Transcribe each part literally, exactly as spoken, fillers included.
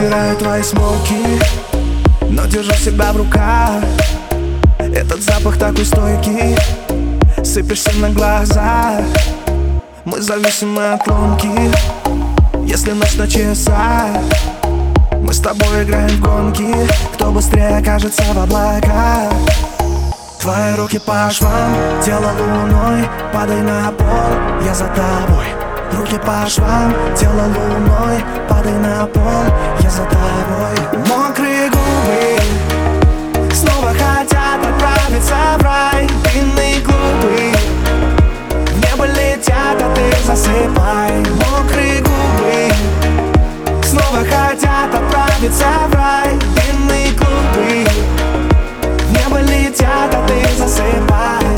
Собираю твои смоки, но держу себя в руках. Этот запах такой стойкий, сыпешься на глаза. Мы зависимы от ломки, если ночь на часах. Мы с тобой играем в гонки, кто быстрее окажется в облаках. Твои руки по швам, тело луной, падай на пол, я за тобой. Руки по швам, тело луной, падай на пол, я за тобой. Мокрые губы снова хотят отправиться в рай. Длинные клубы в небо летят, а ты засыпай. Мокрые губы снова хотят отправиться в рай. Длинные клубы в небо летят, а ты засыпай.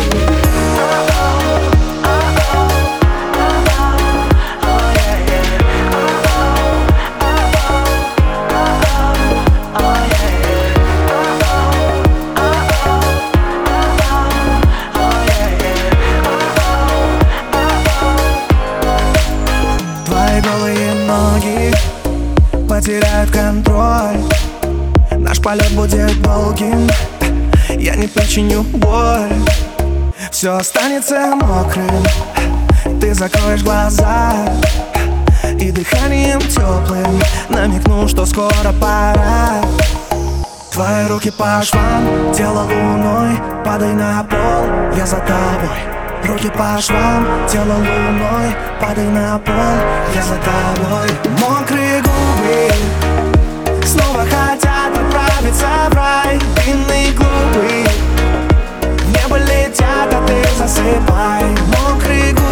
Голые ноги потеряют контроль. Наш полет будет долгим, я не причиню боль. Все останется мокрым, ты закроешь глаза и дыханием теплым намекну, что скоро пора. Твои руки по швам, тело луной, падай на пол, я за тобой. Руки по швам, тело луной, падай на пол, я за тобой. Мокрые губы снова хотят отправиться в рай. Длинные клубы в небо летят, а ты засыпай. Мокрые губы